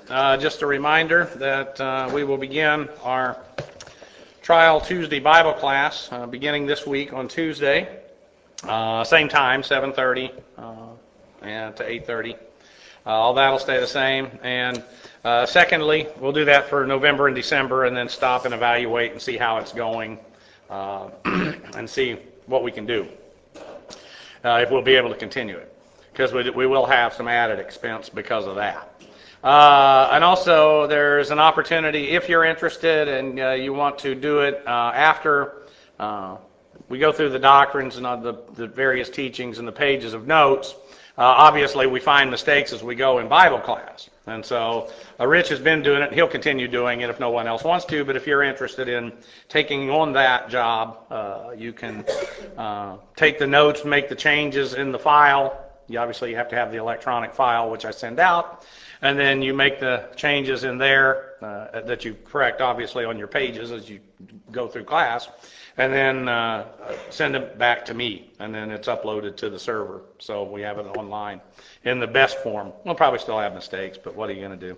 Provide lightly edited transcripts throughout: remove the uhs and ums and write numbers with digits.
Just a reminder that we will begin our Trial Tuesday Bible class beginning this week on Tuesday, same time, 7:30 and to 8:30. All that will stay the same. And secondly, we'll do that for November and December, and then stop and evaluate and see how it's going and see what we can do, if we'll be able to continue it, because we will have some added expense because of that. And also, there's an opportunity, if you're interested and you want to do it after we go through the doctrines and the various teachings and the pages of notes. Obviously, we find mistakes as we go in Bible class. And so Rich has been doing it. He'll continue doing it if no one else wants to. But if you're interested in taking on that job, you can take the notes, make the changes in the file. You have to have the electronic file, which I send out. And then you make the changes in there that you correct, obviously, on your pages as you go through class. And then send it back to me. And then it's uploaded to the server. So we have it online in the best form. We'll probably still have mistakes, but what are you going to do?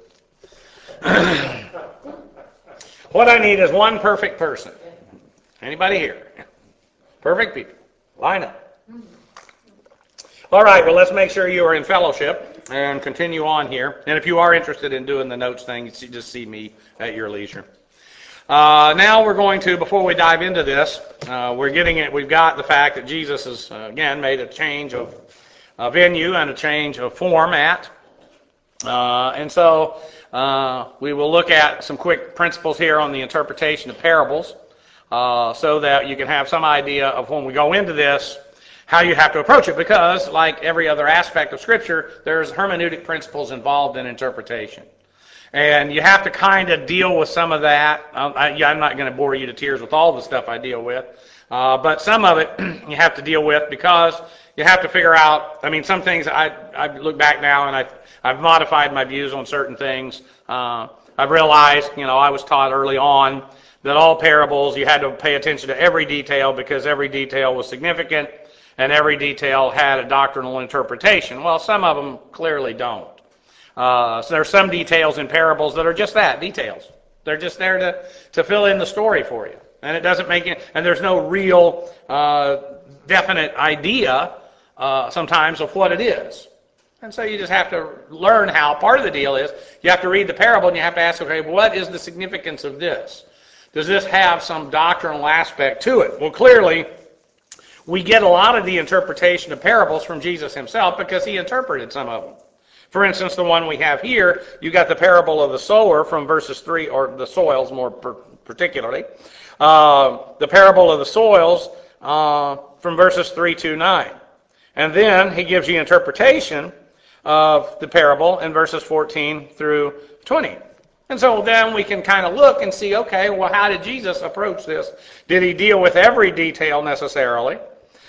What I need is one perfect person. Anybody here? Perfect people. Line up. All right, well, let's make sure you are in fellowship and continue on here. And if you are interested in doing the notes thing, you just see me at your leisure. Now we're going to, before we dive into this, we've got the fact that Jesus has, again, made a change of venue and a change of format. And so we will look at some quick principles here on the interpretation of parables so that you can have some idea of when we go into this, how you have to approach it, because like every other aspect of Scripture, there's hermeneutic principles involved in interpretation. And you have to kind of deal with some of that. I'm not going to bore you to tears with all the stuff I deal with, but some of it you have to deal with because you have to figure out, some things I look back now and I've modified my views on certain things. I've realized, I was taught early on that all parables, you had to pay attention to every detail because every detail was significant and every detail had a doctrinal interpretation. Well, some of them clearly don't. So there are some details in parables that are just that, details. They're just there to fill in the story for you. And it doesn't make it, and there's no real definite idea sometimes of what it is. And so you just have to learn how. Part of the deal is you have to read the parable and you have to ask, okay, what is the significance of this? Does this have some doctrinal aspect to it? Well, clearly, we get a lot of the interpretation of parables from Jesus himself because he interpreted some of them. For instance, the one we have here, you got the parable of the sower from verses 3, or the soils more particularly. The parable of the soils from verses 3 to 9. And then he gives you interpretation of the parable in verses 14 through 20. And so then we can kind of look and see, okay, well, how did Jesus approach this? Did he deal with every detail necessarily?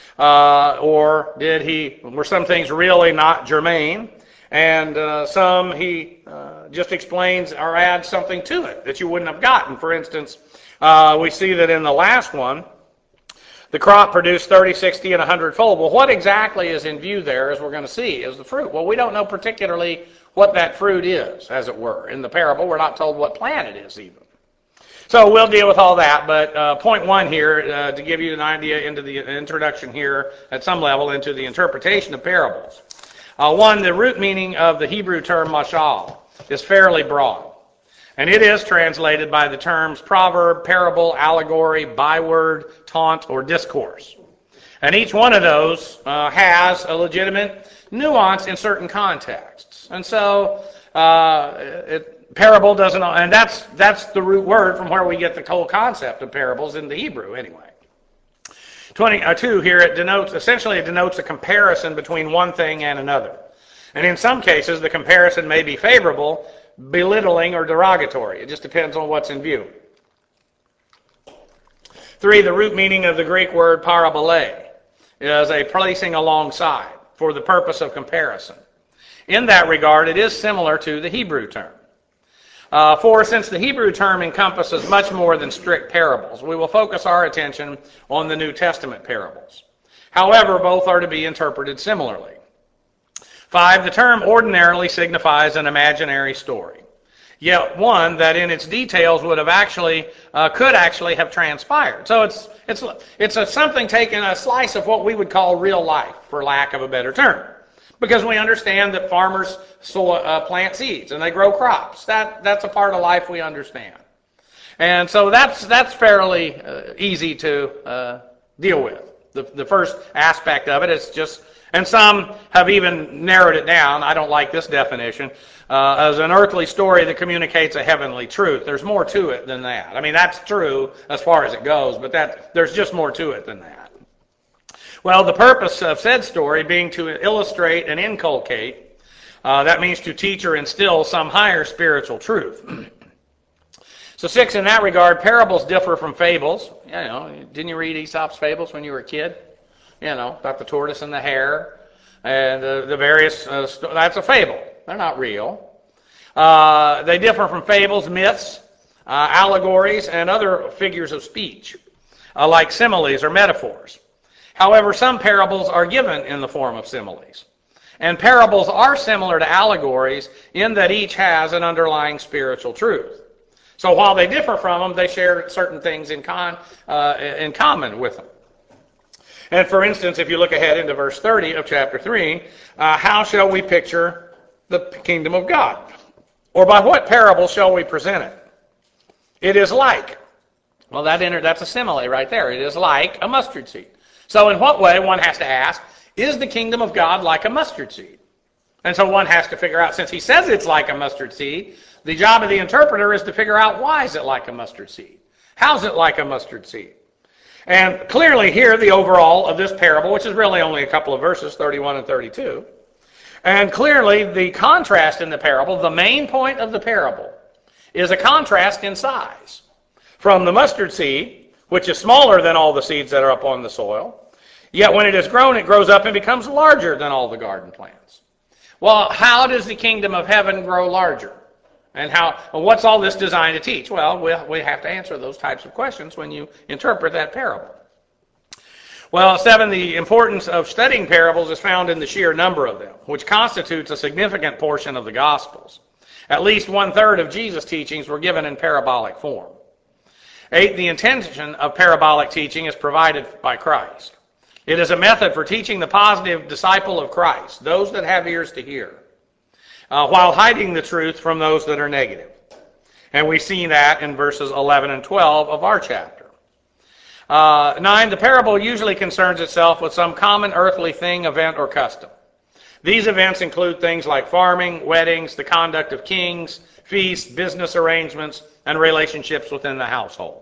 Or were some things really not germane? And some he just explains or adds something to it that you wouldn't have gotten. For instance, we see that in the last one, the crop produced 30, 60, and 100-fold. Well, what exactly is in view there, as we're going to see, is the fruit. Well, we don't know particularly what that fruit is, as it were. In the parable, we're not told what plant it is even. So we'll deal with all that, but point one here, to give you an idea into the introduction here at some level into the interpretation of parables. One, the root meaning of the Hebrew term mashal is fairly broad. And it is translated by the terms proverb, parable, allegory, byword, taunt, or discourse. And each one of those has a legitimate nuance in certain contexts. And so parable doesn't, and that's the root word from where we get the whole concept of parables in the Hebrew anyway. 22 here, it denotes a comparison between one thing and another. And in some cases, the comparison may be favorable, belittling, or derogatory. It just depends on what's in view. 3, the root meaning of the Greek word parabole is a placing alongside for the purpose of comparison. In that regard, it is similar to the Hebrew term. 4, since the Hebrew term encompasses much more than strict parables, we will focus our attention on the New Testament parables. However, both are to be interpreted similarly. 5, the term ordinarily signifies an imaginary story. yet one that in its details would have actually could actually have transpired. So it's something taken, a slice of what we would call real life, for lack of a better term, because we understand that farmers plant seeds and they grow crops. That's a part of life we understand, and so that's fairly easy to deal with. The first aspect of it is just, and some have even narrowed it down. I don't like this definition. As an earthly story that communicates a heavenly truth. There's more to it than that. I mean, that's true as far as it goes, but there's just more to it than that. Well, the purpose of said story being to illustrate and inculcate, that means to teach or instill some higher spiritual truth. So 6, in that regard, parables differ from fables. You know, didn't you read Aesop's fables when you were a kid? You know, about the tortoise and the hare and the various, that's a fable. They're not real. They differ from fables, myths, allegories, and other figures of speech, like similes or metaphors. However, some parables are given in the form of similes. And parables are similar to allegories in that each has an underlying spiritual truth. So while they differ from them, they share certain things in common with them. And for instance, if you look ahead into verse 30 of chapter 3, how shall we picture the kingdom of God? Or by what parable shall we present it? It is like. Well, that's a simile right there. It is like a mustard seed. So in what way, one has to ask, is the kingdom of God like a mustard seed? And so one has to figure out, since he says it's like a mustard seed, the job of the interpreter is to figure out, why is it like a mustard seed? How's it like a mustard seed? And clearly here, the overall of this parable, which is really only a couple of verses, 31 and 32, and clearly the contrast in the parable, the main point of the parable, is a contrast in size. From the mustard seed, which is smaller than all the seeds that are up on the soil, yet when it is grown, it grows up and becomes larger than all the garden plants. Well, how does the kingdom of heaven grow larger? And what's all this designed to teach? Well, we have to answer those types of questions when you interpret that parable. Well, 7, the importance of studying parables is found in the sheer number of them, which constitutes a significant portion of the Gospels. At least 1/3 of Jesus' teachings were given in parabolic form. 8, the intention of parabolic teaching is provided by Christ. It is a method for teaching the positive disciple of Christ, those that have ears to hear, while hiding the truth from those that are negative. And we see that in verses 11 and 12 of our chapter. 9, the parable usually concerns itself with some common earthly thing, event, or custom. These events include things like farming, weddings, the conduct of kings, feasts, business arrangements, and relationships within the household.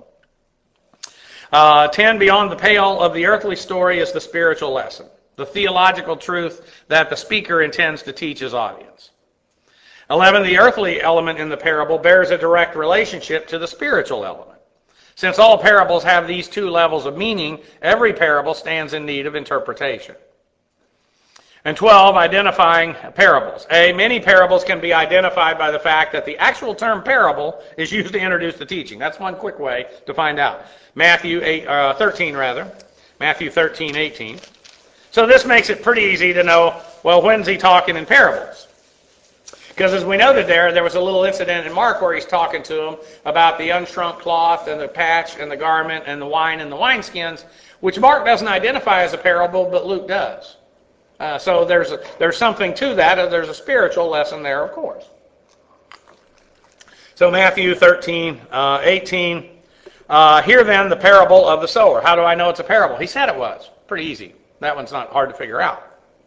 10, beyond the pale of the earthly story is the spiritual lesson, the theological truth that the speaker intends to teach his audience. 11, the earthly element in the parable bears a direct relationship to the spiritual element. Since all parables have these two levels of meaning, every parable stands in need of interpretation. And 12, identifying parables. Many parables can be identified by the fact that the actual term parable is used to introduce the teaching. That's one quick way to find out. Matthew 13, 18. So this makes it pretty easy to know, well, when's he talking in parables? Because as we noted there was a little incident in Mark where he's talking to them about the unshrunk cloth and the patch and the garment and the wine and the wineskins, which Mark doesn't identify as a parable, but Luke does. So there's something to that. There's a spiritual lesson there, of course. So Matthew 13, 18. Here then the parable of the sower. How do I know it's a parable? He said it was. Pretty easy. That one's not hard to figure out.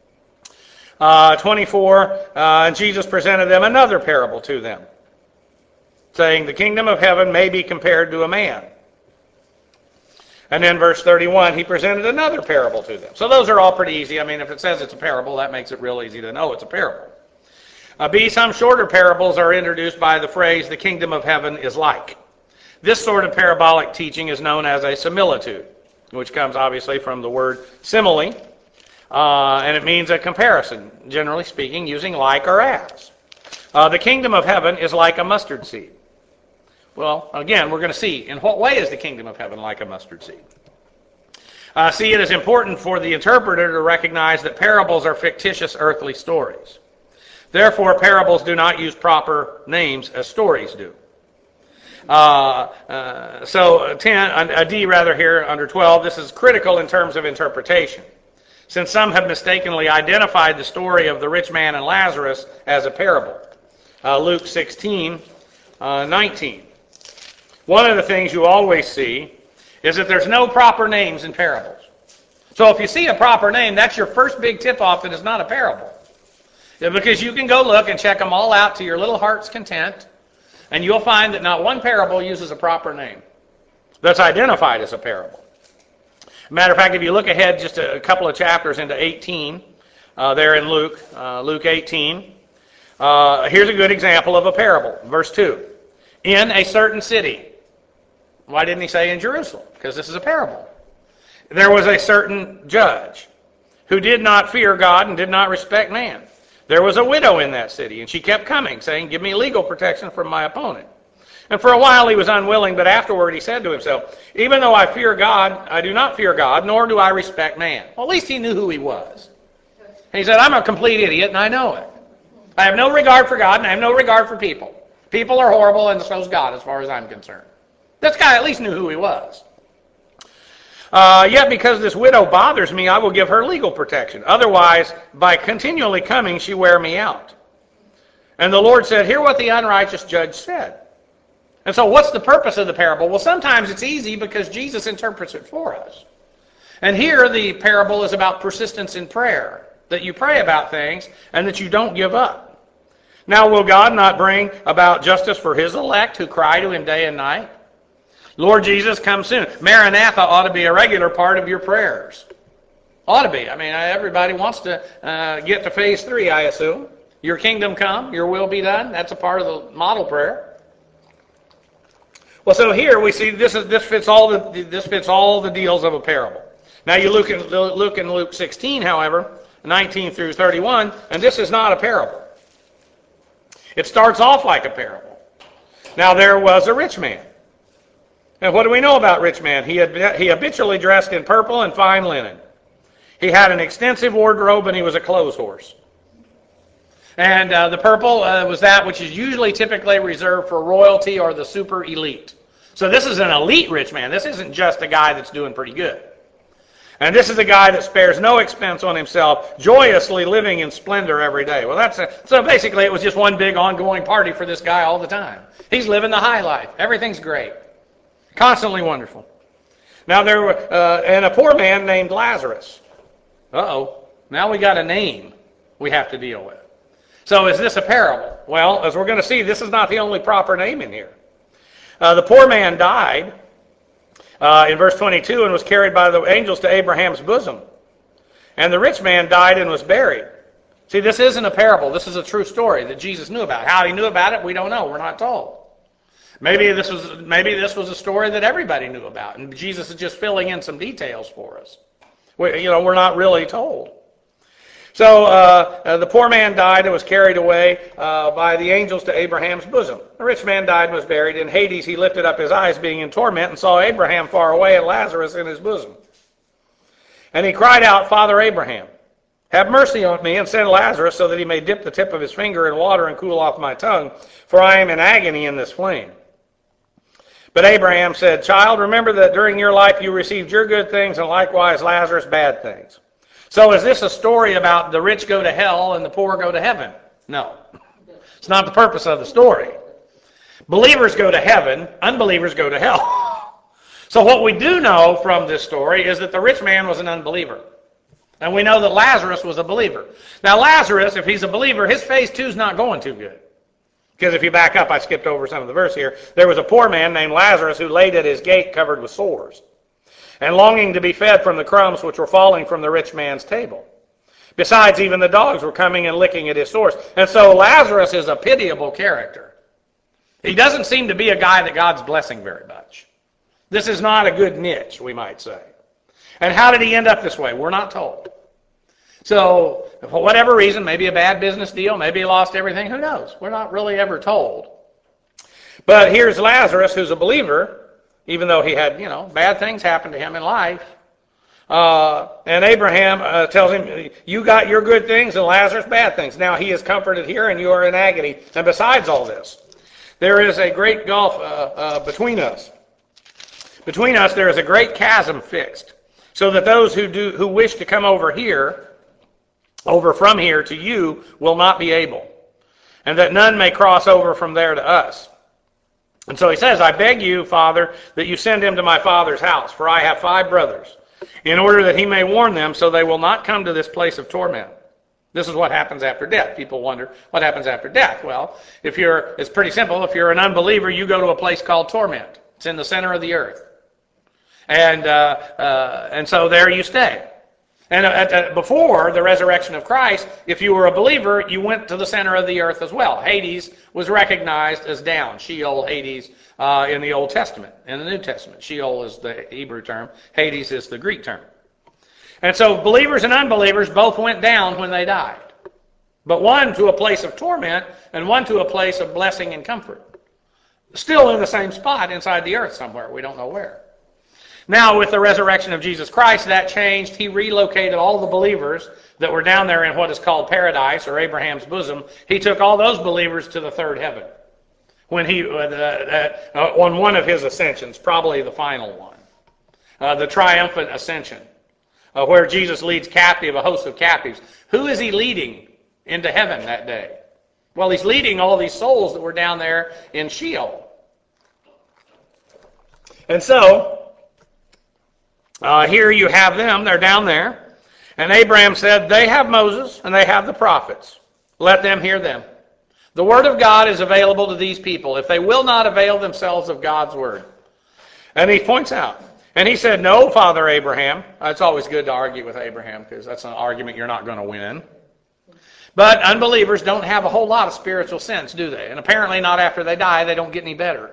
24, and Jesus presented them another parable to them, saying, the kingdom of heaven may be compared to a man. And then verse 31, he presented another parable to them. So those are all pretty easy. I mean, if it says it's a parable, that makes it real easy to know it's a parable. B, some shorter parables are introduced by the phrase, the kingdom of heaven is like. This sort of parabolic teaching is known as a similitude, which comes obviously from the word simile, and it means a comparison, generally speaking, using like or as. The kingdom of heaven is like a mustard seed. Well, again, we're going to see, in what way is the kingdom of heaven like a mustard seed? See, it is important for the interpreter to recognize that parables are fictitious earthly stories. Therefore, parables do not use proper names as stories do. So 10, a D rather here under 12, this is critical in terms of interpretation, since some have mistakenly identified the story of the rich man and Lazarus as a parable. Luke 16, 19. One of the things you always see is that there's no proper names in parables. So if you see a proper name, that's your first big tip-off that it's not a parable. Because you can go look and check them all out to your little heart's content, and you'll find that not one parable uses a proper name that's identified as a parable. Matter of fact, if you look ahead just a couple of chapters into 18, there in Luke, Luke 18, here's a good example of a parable. Verse 2. In a certain city. Why didn't he say in Jerusalem? Because this is a parable. There was a certain judge who did not fear God and did not respect man. There was a widow in that city, and she kept coming, saying, give me legal protection from my opponent. And for a while he was unwilling, but afterward he said to himself, even though I fear God, I do not fear God, nor do I respect man. Well, at least he knew who he was. And he said, I'm a complete idiot, and I know it. I have no regard for God, and I have no regard for people. People are horrible, and so is God, as far as I'm concerned. This guy at least knew who he was. Yet because this widow bothers me, I will give her legal protection. Otherwise, by continually coming, she wear me out. And the Lord said, hear what the unrighteous judge said. And so what's the purpose of the parable? Well, sometimes it's easy because Jesus interprets it for us. And here the parable is about persistence in prayer, that you pray about things and that you don't give up. Now, will God not bring about justice for his elect who cry to him day and night? Lord Jesus, come soon. Maranatha ought to be a regular part of your prayers. Ought to be. I mean, everybody wants to get to phase 3, I assume. Your kingdom come, your will be done. That's a part of the model prayer. Well, so here we see this fits all the deals of a parable. Now you look in Luke 16, however, 19 through 31, and this is not a parable. It starts off like a parable. Now there was a rich man. And what do we know about rich man? He habitually dressed in purple and fine linen. He had an extensive wardrobe, and he was a clothes horse. And the purple was that which is usually typically reserved for royalty or the super elite. So this is an elite rich man. This isn't just a guy that's doing pretty good. And this is a guy that spares no expense on himself, joyously living in splendor every day. Well, so basically it was just one big ongoing party for this guy all the time. He's living the high life. Everything's great. Constantly wonderful. Now there were, and a poor man named Lazarus. Uh-oh. Now we got a name we have to deal with. So is this a parable? Well, as we're going to see, this is not the only proper name in here. The poor man died in verse 22 and was carried by the angels to Abraham's bosom. And the rich man died and was buried. See, this isn't a parable. This is a true story that Jesus knew about. How he knew about it, we don't know. We're not told. Maybe this was a story that everybody knew about, and Jesus is just filling in some details for us. We're not really told. So the poor man died and was carried away by the angels to Abraham's bosom. The rich man died and was buried. In Hades he lifted up his eyes, being in torment, and saw Abraham far away and Lazarus in his bosom. And he cried out, Father Abraham, have mercy on me, and send Lazarus so that he may dip the tip of his finger in water and cool off my tongue, for I am in agony in this flame. But Abraham said, Child, remember that during your life you received your good things, and likewise Lazarus bad things. So is this a story about the rich go to hell and the poor go to heaven? No. It's not the purpose of the story. Believers go to heaven, unbelievers go to hell. So what we do know from this story is that the rich man was an unbeliever. And we know that Lazarus was a believer. Now Lazarus, if he's a believer, his phase 2 is not going too good. Because if you back up, I skipped over some of the verse here. There was a poor man named Lazarus who laid at his gate covered with sores, and longing to be fed from the crumbs which were falling from the rich man's table. Besides, even the dogs were coming and licking at his sores. And so Lazarus is a pitiable character. He doesn't seem to be a guy that God's blessing very much. This is not a good niche, we might say. And how did he end up this way? We're not told. So, for whatever reason, maybe a bad business deal, maybe he lost everything, who knows? We're not really ever told. But here's Lazarus, who's a believer, even though he had, bad things happen to him in life. And Abraham tells him, you got your good things and Lazarus bad things. Now he is comforted here and you are in agony. And besides all this, there is a great gulf between us. Between us there is a great chasm fixed, so that those who wish to come over from here to you will not be able, and that none may cross over from there to us. And so he says, I beg you, Father, that you send him to my father's house, for I have 5 brothers, in order that he may warn them, so they will not come to this place of torment. This is what happens after death. People wonder, what happens after death? Well, it's pretty simple. If you're an unbeliever, you go to a place called torment. It's in the center of the earth. And so there you stay. And before the resurrection of Christ, if you were a believer, you went to the center of the earth as well. Hades was recognized as down. Sheol, Hades, in the Old Testament. In the New Testament, Sheol is the Hebrew term. Hades is the Greek term. And so believers and unbelievers both went down when they died. But one to a place of torment and one to a place of blessing and comfort. Still in the same spot inside the earth somewhere. We don't know where. Now, with the resurrection of Jesus Christ, that changed. He relocated all the believers that were down there in what is called paradise, or Abraham's bosom. He took all those believers to the third heaven when on one of his ascensions, probably the final one, the triumphant ascension, where Jesus leads captive a host of captives. Who is he leading into heaven that day? Well, he's leading all these souls that were down there in Sheol. And so, here you have them, they're down there. And Abraham said, they have Moses and they have the prophets. Let them hear them. The word of God is available to these people if they will not avail themselves of God's word. And he points out, and he said, no, Father Abraham. It's always good to argue with Abraham because that's an argument you're not going to win. But unbelievers don't have a whole lot of spiritual sense, do they? And apparently not after they die, they don't get any better.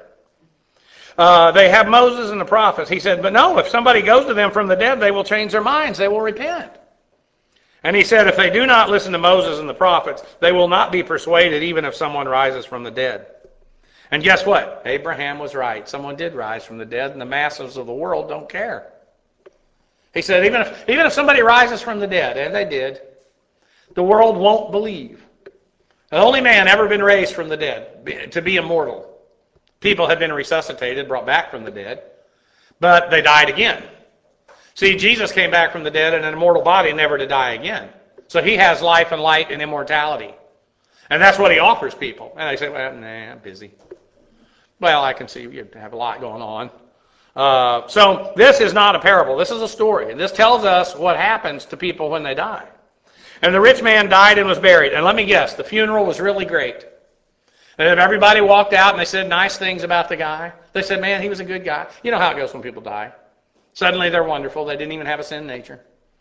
They have Moses and the prophets. He said, but no, if somebody goes to them from the dead, they will change their minds. They will repent. And he said, if they do not listen to Moses and the prophets, they will not be persuaded even if someone rises from the dead. And guess what? Abraham was right. Someone did rise from the dead, and the masses of the world don't care. He said, even if somebody rises from the dead, and they did, the world won't believe. The only man ever been raised from the dead to be immortal. People had been resuscitated, brought back from the dead, but they died again. See, Jesus came back from the dead in an immortal body, never to die again. So he has life and light and immortality. And that's what he offers people. And they say, well, nah, I'm busy. Well, I can see you have a lot going on. So this is not a parable. This is a story. And this tells us what happens to people when they die. And the rich man died and was buried. And let me guess, the funeral was really great. And everybody walked out and they said nice things about the guy. They said, man, he was a good guy. You know how it goes when people die. Suddenly they're wonderful. They didn't even have a sin nature.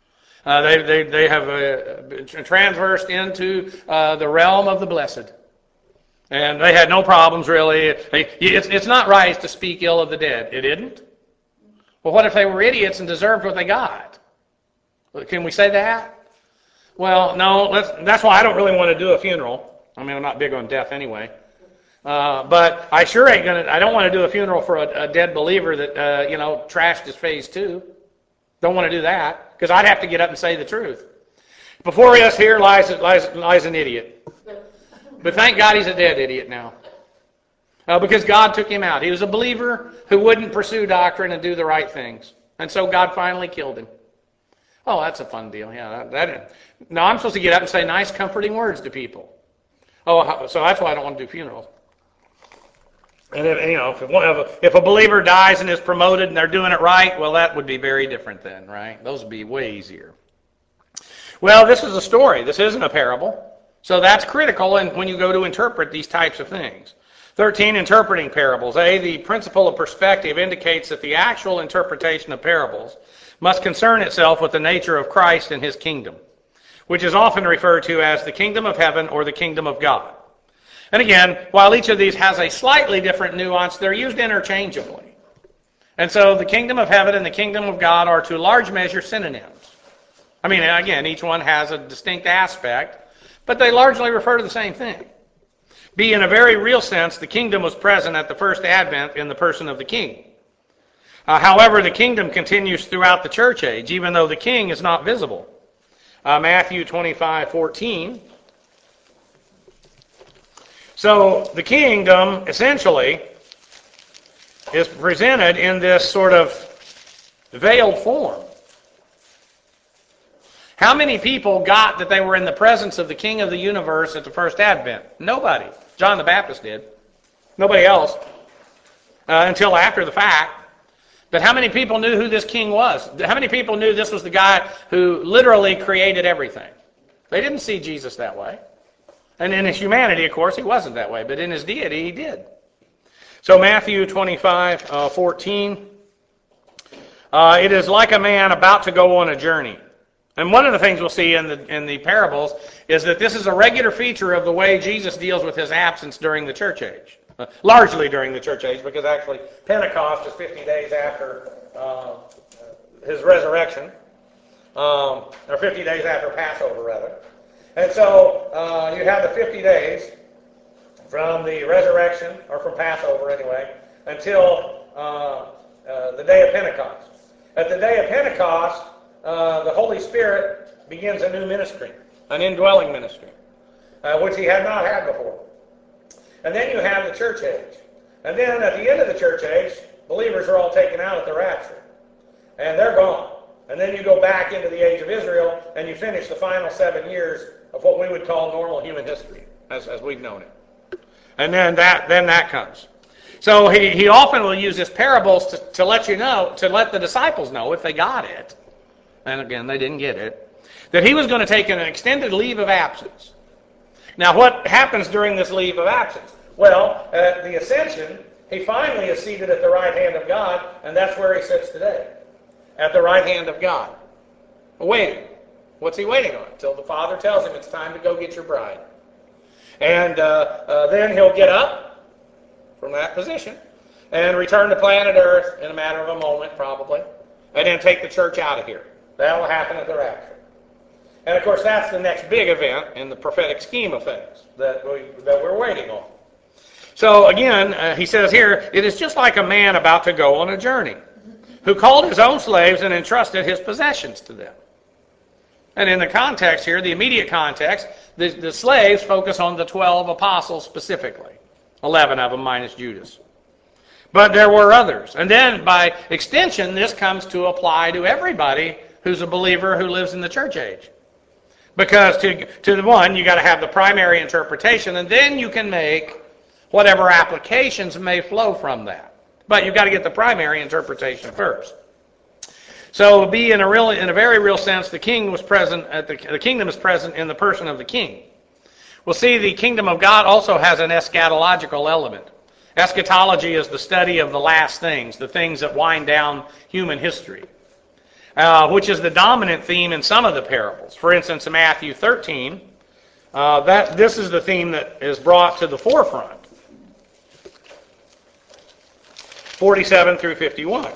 They have transversed into the realm of the blessed. And they had no problems, really. It's not right to speak ill of the dead. It isn't? Well, what if they were idiots and deserved what they got? Can we say that? Well, no. That's why I don't really want to do a funeral. I mean, I'm not big on death anyway. But I sure ain't gonna. I don't want to do a funeral for a dead believer that trashed his phase 2. Don't want to do that because I'd have to get up and say the truth. Before us here lies an idiot, but thank God he's a dead idiot now, because God took him out. He was a believer who wouldn't pursue doctrine and do the right things, and so God finally killed him. Oh, that's a fun deal. Yeah, now I'm supposed to get up and say nice, comforting words to people. Oh, so that's why I don't want to do funerals. And if a believer dies and is promoted and they're doing it right, well, that would be very different then, right? Those would be way easier. Well, this is a story. This isn't a parable. So that's critical when you go to interpret these types of things. 13, interpreting parables. The principle of perspective indicates that the actual interpretation of parables must concern itself with the nature of Christ and his kingdom, which is often referred to as the kingdom of heaven or the kingdom of God. And again, while each of these has a slightly different nuance, they're used interchangeably. And so the kingdom of heaven and the kingdom of God are to large measure synonyms. I mean, again, each one has a distinct aspect, but they largely refer to the same thing. In a very real sense, the kingdom was present at the first advent in the person of the king. However, the kingdom continues throughout the church age, even though the king is not visible. Matthew 25:14. So the kingdom, essentially, is presented in this sort of veiled form. How many people got that they were in the presence of the King of the universe at the first advent? Nobody. John the Baptist did. Nobody else. Until after the fact. But how many people knew who this king was? How many people knew this was the guy who literally created everything? They didn't see Jesus that way. And in his humanity, of course, he wasn't that way. But in his deity, he did. So Matthew 25:14. It is like a man about to go on a journey. And one of the things we'll see in the parables is that this is a regular feature of the way Jesus deals with his absence during the church age. Largely during the church age, because actually Pentecost is 50 days after his resurrection, or 50 days after Passover, rather. And so you have the 50 days from the resurrection, or from Passover anyway, until the day of Pentecost. At the day of Pentecost, the Holy Spirit begins a new ministry, an indwelling ministry, which he had not had before. And then you have the church age. And then at the end of the church age, believers are all taken out at the rapture. And they're gone. And then you go back into the age of Israel, and you finish the final 7 years of what we would call normal human history, as we've known it. And then that comes. So he often will use his parables to let you know, to let the disciples know, if they got it, and again, they didn't get it, that he was going to take an extended leave of absence. Now, what happens during this leave of absence? Well, at the ascension, he finally is seated at the right hand of God, and that's where he sits today, at the right hand of God, waiting. What's he waiting on? Until the Father tells him it's time to go get your bride. And then he'll get up from that position and return to planet Earth in a matter of a moment, probably, and then take the church out of here. That will happen at the rapture. And of course, that's the next big event in the prophetic scheme of things that we're waiting on. So again, he says here, it is just like a man about to go on a journey, who called his own slaves and entrusted his possessions to them. And in the context here, the immediate context, the slaves focus on the 12 apostles specifically, 11 of them minus Judas. But there were others. And then by extension, this comes to apply to everybody who's a believer who lives in the church age. Because to the one, you got to have the primary interpretation, and then you can make whatever applications may flow from that. But you've got to get the primary interpretation first. So, in a very real sense, the king was present. The kingdom is present in the person of the king. We'll see the kingdom of God also has an eschatological element. Eschatology is the study of the last things, the things that wind down human history, which is the dominant theme in some of the parables. For instance, in Matthew 13, this is the theme that is brought to the forefront. 47 through 51.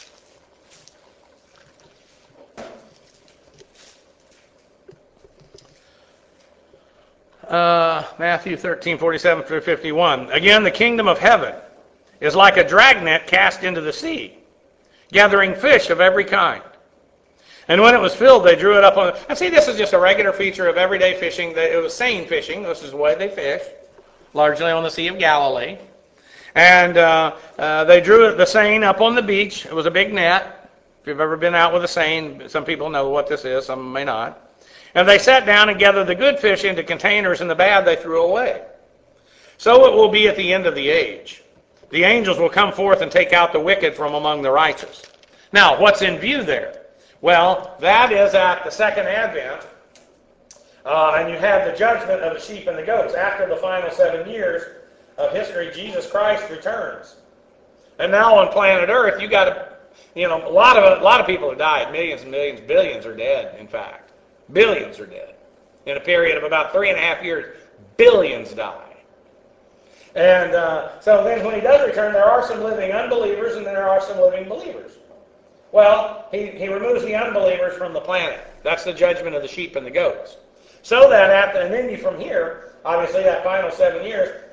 Matthew 13, 47 through 51. Again, the kingdom of heaven is like a dragnet cast into the sea, gathering fish of every kind. And when it was filled, they drew it up on... And see, this is just a regular feature of everyday fishing. It was seine fishing. This is the way they fished, largely on the Sea of Galilee. And they drew the seine up on the beach. It was a big net. If you've ever been out with a seine, some people know what this is, some may not. And they sat down and gathered the good fish into containers, and the bad they threw away. So it will be at the end of the age. The angels will come forth and take out the wicked from among the righteous. Now, what's in view there? Well, that is at the second advent, and you have the judgment of the sheep and the goats. After the final 7 years of history, Jesus Christ returns. And now on planet Earth, you got to, a lot of people have died. Millions and millions, billions are dead, in fact. Billions are dead. In a period of about 3.5 years, billions die. And so then when he does return, there are some living unbelievers and there are some living believers. Well, he removes the unbelievers from the planet. That's the judgment of the sheep and the goats. So that and then from here, obviously that final 7 years,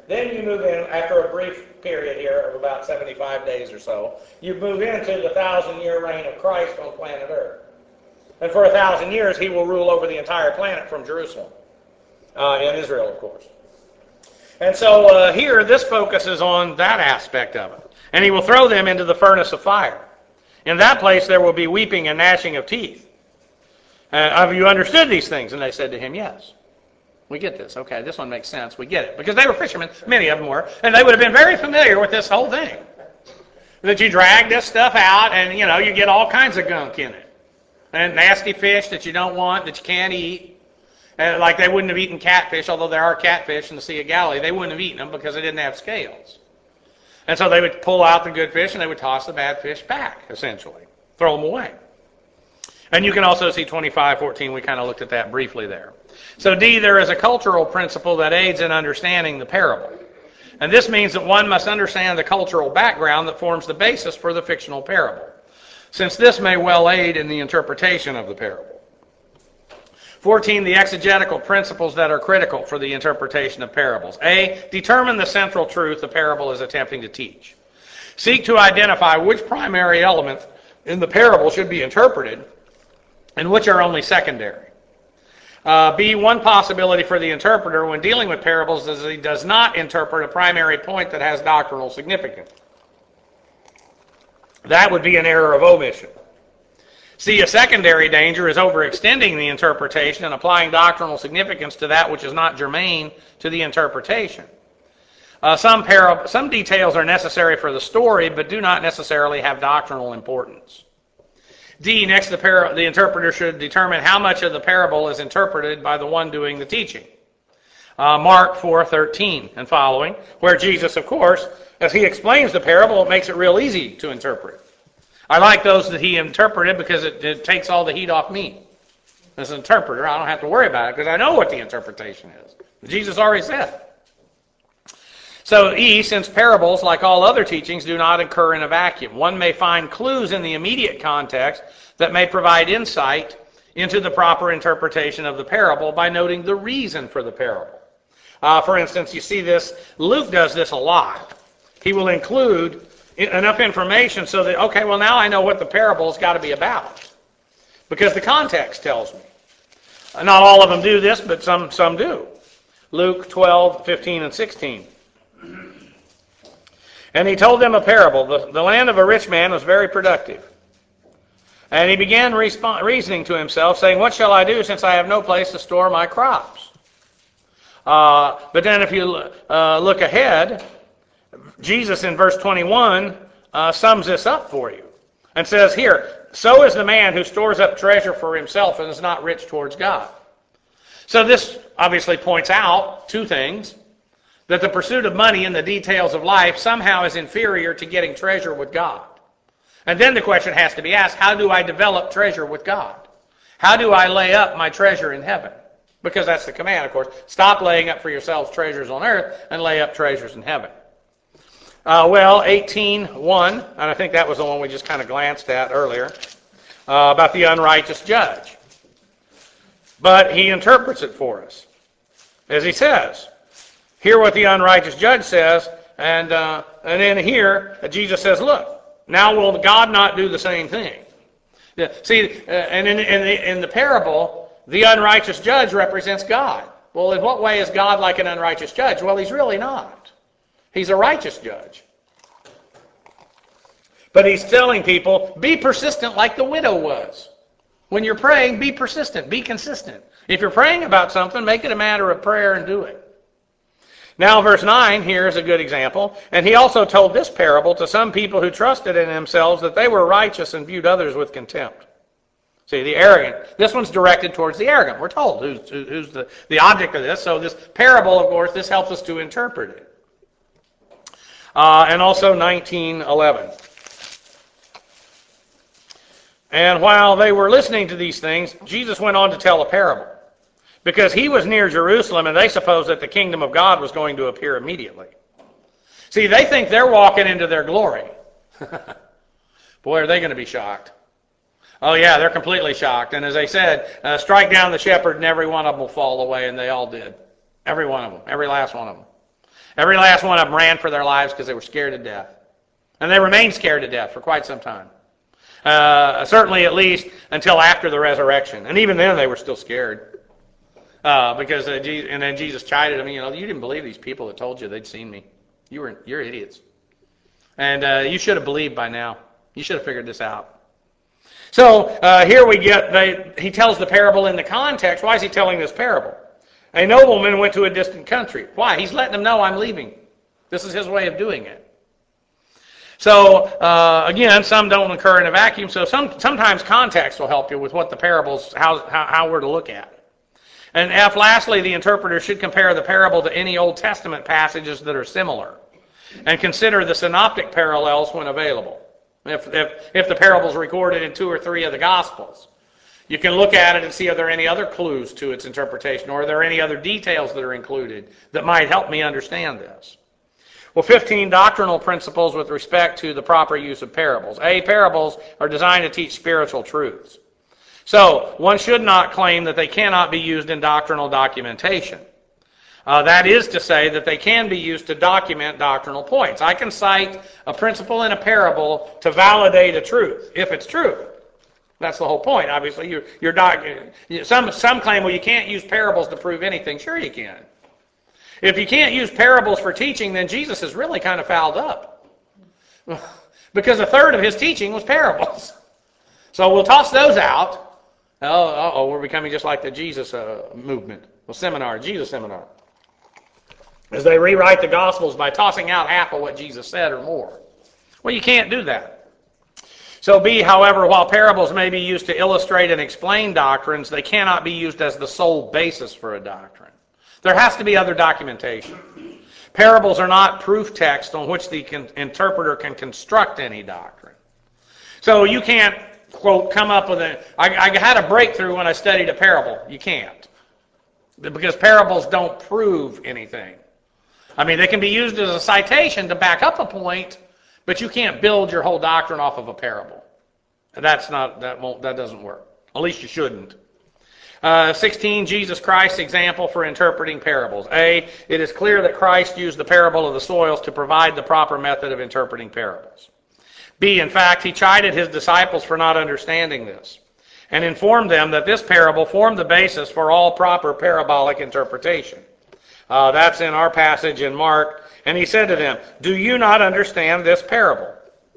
Then you move in, after a brief period here of about 75 days or so, you move into the 1,000-year reign of Christ on planet Earth. And for 1,000 years, he will rule over the entire planet from Jerusalem, in Israel, of course. And so here, this focuses on that aspect of it. And he will throw them into the furnace of fire. In that place there will be weeping and gnashing of teeth. Have you understood these things? And they said to him, yes. We get this. Okay, this one makes sense. We get it. Because they were fishermen, many of them were, and they would have been very familiar with this whole thing. That you drag this stuff out and, you get all kinds of gunk in it. And nasty fish that you don't want, that you can't eat. Like they wouldn't have eaten catfish, although there are catfish in the Sea of Galilee. They wouldn't have eaten them because they didn't have scales. And so they would pull out the good fish and they would toss the bad fish back, essentially. Throw them away. And you can also see 25:14. We kind of looked at that briefly there. So D, there is a cultural principle that aids in understanding the parable. And this means that one must understand the cultural background that forms the basis for the fictional parable, since this may well aid in the interpretation of the parable. 14, the exegetical principles that are critical for the interpretation of parables. A, determine the central truth the parable is attempting to teach. Seek to identify which primary elements in the parable should be interpreted and which are only secondary. B, one possibility for the interpreter when dealing with parables is that he does not interpret a primary point that has doctrinal significance. That would be an error of omission. C, a secondary danger is overextending the interpretation and applying doctrinal significance to that which is not germane to the interpretation. Some details are necessary for the story, but do not necessarily have doctrinal importance. D, next, the interpreter should determine how much of the parable is interpreted by the one doing the teaching. Mark 4:13 and following, where Jesus, of course, as he explains the parable, it makes it real easy to interpret. I like those that he interpreted because it takes all the heat off me. As an interpreter, I don't have to worry about it because I know what the interpretation is. Jesus already said. So E, since parables, like all other teachings, do not occur in a vacuum, one may find clues in the immediate context that may provide insight into the proper interpretation of the parable by noting the reason for the parable. For instance, you see this, Luke does this a lot. He will include enough information so that, okay, well now I know what the parable's got to be about. Because the context tells me. Not all of them do this, but some do. Luke 12:15 and 16. And he told them a parable. The land of a rich man was very productive. And he began reasoning to himself, saying, what shall I do since I have no place to store my crops? But then if you look ahead, Jesus in verse 21 sums this up for you and says here, so is the man who stores up treasure for himself and is not rich towards God. So this obviously points out two things. That the pursuit of money and the details of life somehow is inferior to getting treasure with God. And then the question has to be asked, how do I develop treasure with God? How do I lay up my treasure in heaven? Because that's the command, of course. Stop laying up for yourselves treasures on earth and lay up treasures in heaven. 18:1, and I think that was the one we just kind of glanced at earlier, about the unrighteous judge. But he interprets it for us. As he says, hear what the unrighteous judge says, and then here, Jesus says, look, now will God not do the same thing? See, and in the parable, the unrighteous judge represents God. Well, in what way is God like an unrighteous judge? Well, he's really not. He's a righteous judge. But he's telling people, be persistent like the widow was. When you're praying, be persistent, be consistent. If you're praying about something, make it a matter of prayer and do it. Now, verse 9 here is a good example. And he also told this parable to some people who trusted in themselves that they were righteous and viewed others with contempt. See, the arrogant. This one's directed towards the arrogant. We're told who's the object of this. So this parable, of course, this helps us to interpret it. And also 19:11. And while they were listening to these things, Jesus went on to tell a parable. Because he was near Jerusalem and they supposed that the kingdom of God was going to appear immediately. See, they think they're walking into their glory. Boy, are they going to be shocked. Oh yeah, they're completely shocked. And as they said, strike down the shepherd and every one of them will fall away, and they all did. Every one of them, every last one of them. Every last one of them ran for their lives because they were scared to death. And they remained scared to death for quite some time. Certainly at least until after the resurrection. And even then they were still scared. Because and then Jesus chided them, you didn't believe these people that told you they'd seen me. You're idiots. And you should have believed by now. You should have figured this out. So here we get, he tells the parable in the context. Why is he telling this parable? A nobleman went to a distant country. Why? He's letting them know I'm leaving. This is his way of doing it. So, again, some don't occur in a vacuum, so sometimes context will help you with what the parables, how we're to look at it. And F, lastly, the interpreter should compare the parable to any Old Testament passages that are similar and consider the synoptic parallels when available. If the parable is recorded in 2 or 3 of the Gospels, you can look at it and see are there any other clues to its interpretation, or are there any other details that are included that might help me understand this. Well, 15 doctrinal principles with respect to the proper use of parables. A, parables are designed to teach spiritual truths. So, one should not claim that they cannot be used in doctrinal documentation. That is to say that they can be used to document doctrinal points. I can cite a principle in a parable to validate a truth, if it's true. That's the whole point. Obviously, some claim, well, you can't use parables to prove anything. Sure you can. If you can't use parables for teaching, then Jesus is really kind of fouled up. Because a third of his teaching was parables. So we'll toss those out. We're becoming just like the Jesus movement. Well, Jesus seminar. As they rewrite the Gospels by tossing out half of what Jesus said or more. Well, you can't do that. So B, however, while parables may be used to illustrate and explain doctrines, they cannot be used as the sole basis for a doctrine. There has to be other documentation. Parables are not proof text on which the interpreter can construct any doctrine. So you can't, quote, come up with I had a breakthrough when I studied a parable. You can't. Because parables don't prove anything. I mean, they can be used as a citation to back up a point, but you can't build your whole doctrine off of a parable. That doesn't work. At least you shouldn't. 16, Jesus Christ's example for interpreting parables. A, it is clear that Christ used the parable of the soils to provide the proper method of interpreting parables. B, in fact, he chided his disciples for not understanding this and informed them that this parable formed the basis for all proper parabolic interpretation. That's in our passage in Mark. And he said to them, do you not understand this parable?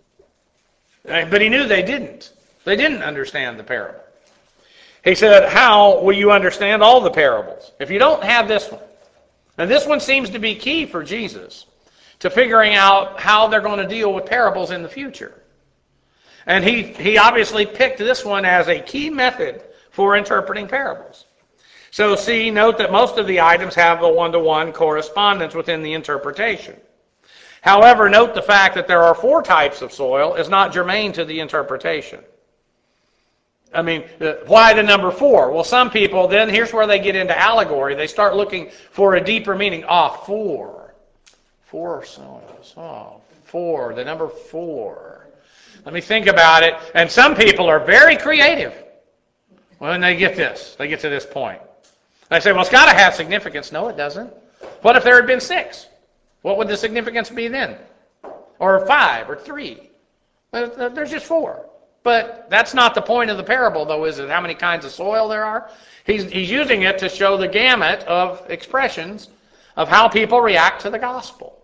But he knew they didn't. They didn't understand the parable. He said, how will you understand all the parables if you don't have this one? And this one seems to be key for Jesus to figuring out how they're going to deal with parables in the future. And he obviously picked this one as a key method for interpreting parables. So note that most of the items have a one-to-one correspondence within the interpretation. However, note the fact that there are 4 types of soil is not germane to the interpretation. I mean, why the number 4? Well, some people, then here's where they get into allegory. They start looking for a deeper meaning. 4. 4 soils. 4, the number 4. Let me think about it. And some people are very creative when they get this. They get to this point. They say, well, it's got to have significance. No, it doesn't. What if there had been 6? What would the significance be then? Or 5 or 3? There's just 4. But that's not the point of the parable, though, is it? How many kinds of soil there are? He's using it to show the gamut of expressions of how people react to the gospel.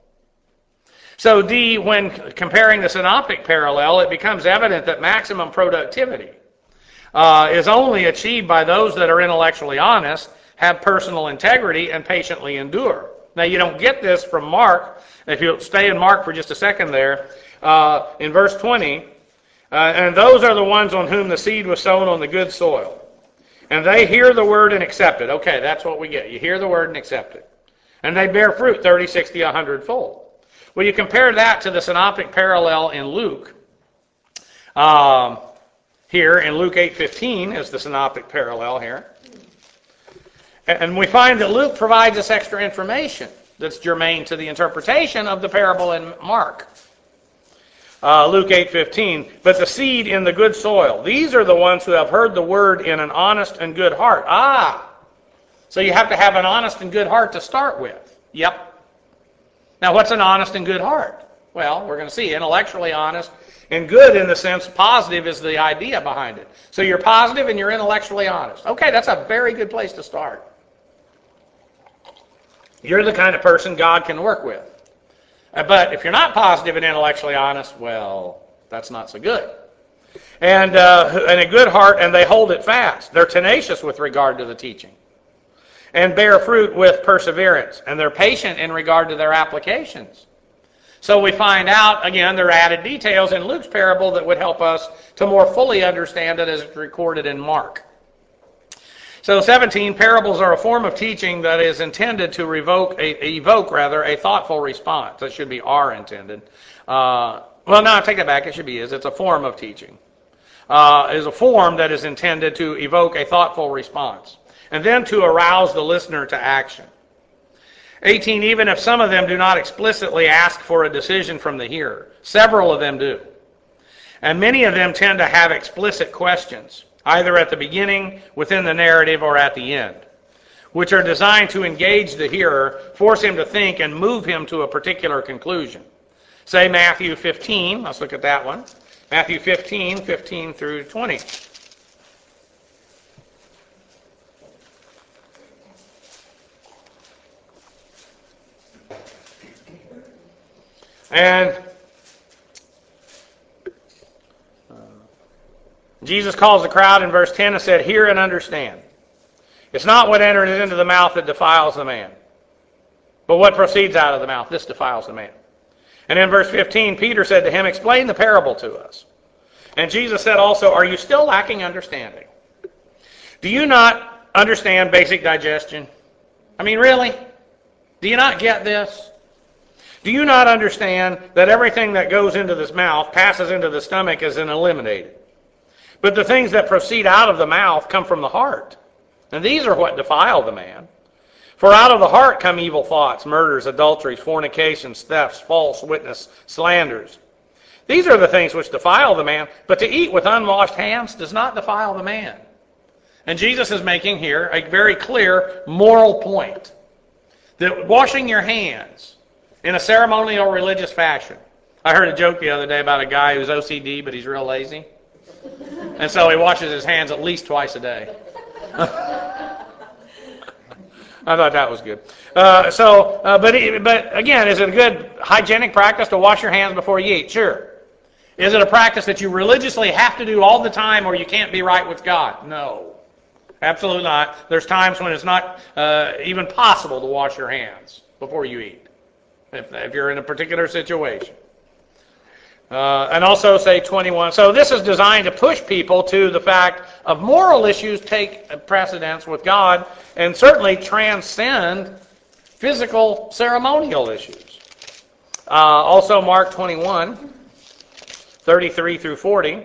So D, when comparing the synoptic parallel, it becomes evident that maximum productivity is only achieved by those that are intellectually honest, have personal integrity, and patiently endure. Now, you don't get this from Mark. If you'll stay in Mark for just a second there, in verse 20, and those are the ones on whom the seed was sown on the good soil. And they hear the word and accept it. Okay, that's what we get. You hear the word and accept it. And they bear fruit 30, 60, 100-fold. Well, you compare that to the synoptic parallel in Luke. Here in Luke 8:15 is the synoptic parallel here. And we find that Luke provides us extra information that's germane to the interpretation of the parable in Mark. Luke 8:15, but the seed in the good soil. These are the ones who have heard the word in an honest and good heart. So you have to have an honest and good heart to start with. Yep. Now, what's an honest and good heart? Well, we're going to see intellectually honest and good in the sense positive is the idea behind it. So you're positive and you're intellectually honest. Okay, that's a very good place to start. You're the kind of person God can work with. But if you're not positive and intellectually honest, well, that's not so good. And a good heart, and they hold it fast. They're tenacious with regard to the teaching. And bear fruit with perseverance. And they're patient in regard to their applications. So we find out, again, there are added details in Luke's parable that would help us to more fully understand it as it's recorded in Mark. So 17, parables are a form of teaching that is intended to evoke a thoughtful response. That should be are intended. Well, no, I take that back. It should be is. It's a form of teaching. Is a form that is intended to evoke a thoughtful response. And then to arouse the listener to action. 18, even if some of them do not explicitly ask for a decision from the hearer, several of them do. And many of them tend to have explicit questions, either at the beginning, within the narrative, or at the end, which are designed to engage the hearer, force him to think, and move him to a particular conclusion. Say Matthew 15, let's look at that one. Matthew 15, 15 through 20. And Jesus calls the crowd in verse 10 and said, hear and understand. It's not what enters into the mouth that defiles the man, but what proceeds out of the mouth, this defiles the man. And in verse 15, Peter said to him, explain the parable to us. And Jesus said also, are you still lacking understanding? Do you not understand basic digestion? I mean, really? Do you not get this? Do you not understand that everything that goes into this mouth passes into the stomach as an eliminated? But the things that proceed out of the mouth come from the heart. And these are what defile the man. For out of the heart come evil thoughts, murders, adulteries, fornications, thefts, false witness, slanders. These are the things which defile the man. But to eat with unwashed hands does not defile the man. And Jesus is making here a very clear moral point. That washing your hands in a ceremonial religious fashion. I heard a joke the other day about a guy who's OCD, but he's real lazy. And so he washes his hands at least twice a day. I thought that was good. But again, is it a good hygienic practice to wash your hands before you eat? Sure. Is it a practice that you religiously have to do all the time or you can't be right with God? No. Absolutely not. There's times when it's not even possible to wash your hands before you eat, if you're in a particular situation. And also say 21. So this is designed to push people to the fact of moral issues take precedence with God and certainly transcend physical ceremonial issues. Also Mark 21, 33 through 40.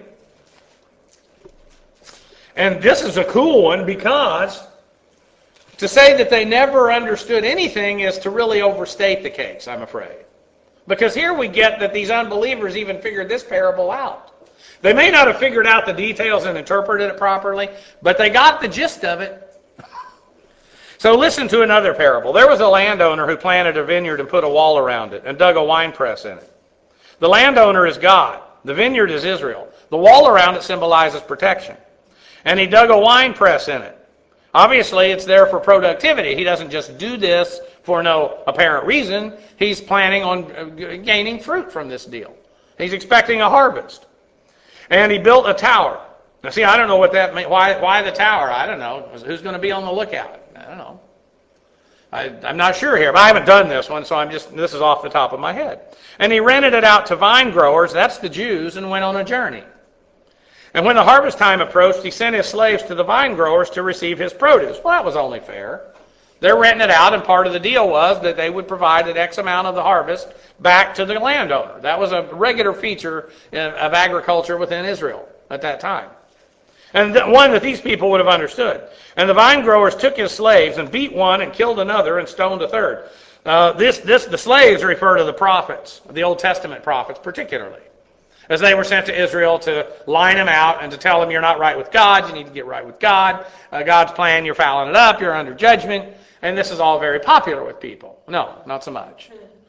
And this is a cool one because to say that they never understood anything is to really overstate the case, I'm afraid. Because here we get that these unbelievers even figured this parable out. They may not have figured out the details and interpreted it properly, but they got the gist of it. So listen to another parable. There was a landowner who planted a vineyard and put a wall around it and dug a wine press in it. The landowner is God. The vineyard is Israel. The wall around it symbolizes protection. And he dug a wine press in it. Obviously, it's there for productivity. He doesn't just do this for no apparent reason. He's planning on gaining fruit from this deal. He's expecting a harvest. And he built a tower. Now, see, I don't know what that means. Why the tower? I don't know. Who's going to be on the lookout? I don't know. I'm not sure here, but I haven't done this one, so this is off the top of my head. And he rented it out to vine growers, that's the Jews, and went on a journey. And when the harvest time approached, he sent his slaves to the vine growers to receive his produce. Well, that was only fair. They're renting it out, and part of the deal was that they would provide an X amount of the harvest back to the landowner. That was a regular feature of agriculture within Israel at that time. And one that these people would have understood. And the vine growers took his slaves and beat one and killed another and stoned a third. The slaves refer to the prophets, the Old Testament prophets particularly, as they were sent to Israel to line them out and to tell them you're not right with God, you need to get right with God. God's plan, you're fouling it up, you're under judgment. And this is all very popular with people. No, not so much.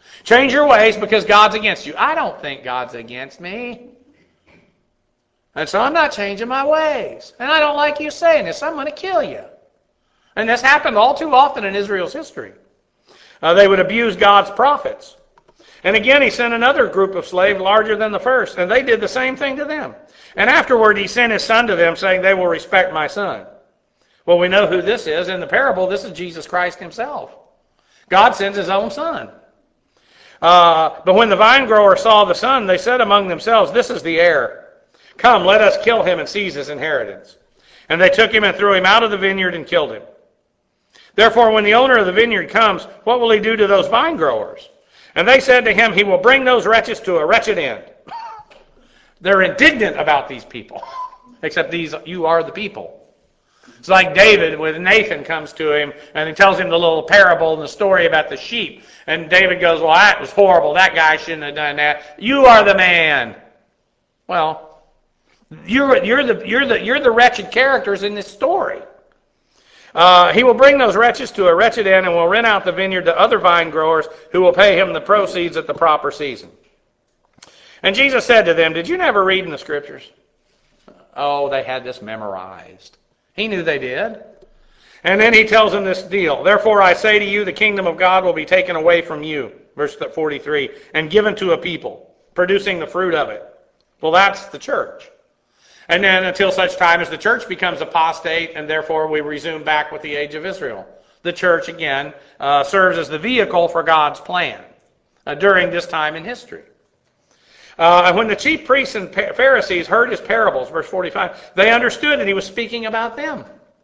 Change your ways because God's against you. I don't think God's against me. And so I'm not changing my ways. And I don't like you saying this. I'm going to kill you. And this happened all too often in Israel's history. They would abuse God's prophets. And again, he sent another group of slaves larger than the first, and they did the same thing to them. And afterward, he sent his son to them, saying, they will respect my son. Well, we know who this is. In the parable, this is Jesus Christ himself. God sends his own son. But when the vine growers saw the son, they said among themselves, this is the heir. Come, let us kill him and seize his inheritance. And they took him and threw him out of the vineyard and killed him. Therefore, when the owner of the vineyard comes, what will he do to those vine growers? And they said to him, he will bring those wretches to a wretched end. They're indignant about these people, except you are the people. It's like David when Nathan comes to him and he tells him the little parable and the story about the sheep. And David goes, well, that was horrible. That guy shouldn't have done that. You are the man. Well, you're the wretched characters in this story. He will bring those wretches to a wretched end and will rent out the vineyard to other vine growers who will pay him the proceeds at the proper season. And Jesus said to them, did you never read in the scriptures? Oh, they had this memorized. He knew they did. And then he tells them this deal. Therefore I say to you, the kingdom of God will be taken away from you, verse 43, and given to a people, producing the fruit of it. Well, that's the church. And then until such time as the church becomes apostate, and therefore we resume back with the age of Israel. The church, again, serves as the vehicle for God's plan during this time in history. And when the chief priests and Pharisees heard his parables, verse 45, they understood that he was speaking about them.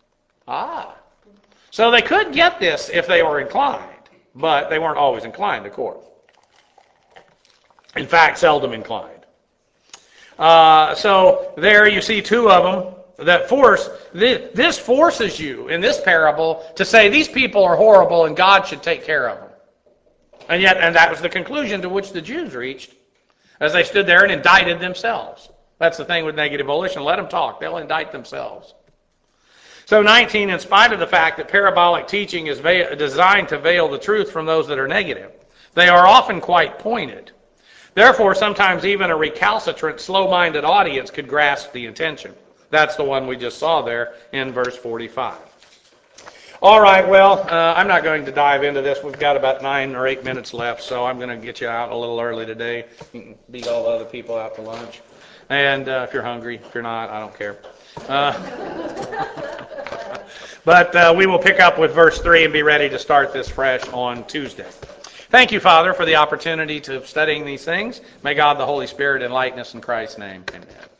So they could get this if they were inclined, but they weren't always inclined, of course. In fact, seldom inclined. So there you see two of them that force, this forces you in this parable to say these people are horrible and God should take care of them. And that was the conclusion to which the Jews reached as they stood there and indicted themselves. That's the thing with negative volition. Let them talk. They'll indict themselves. So 19, in spite of the fact that parabolic teaching is designed to veil the truth from those that are negative, they are often quite pointed. Therefore, sometimes even a recalcitrant, slow-minded audience could grasp the intention. That's the one we just saw there in verse 45. All right, well, I'm not going to dive into this. We've got about 9 or 8 minutes left, so I'm going to get you out a little early today. You can beat all the other people out to lunch. And if you're hungry, if you're not, I don't care. But we will pick up with verse 3 and be ready to start this fresh on Tuesday. Thank you, Father, for the opportunity to studying these things. May God the Holy Spirit enlighten us in Christ's name. Amen.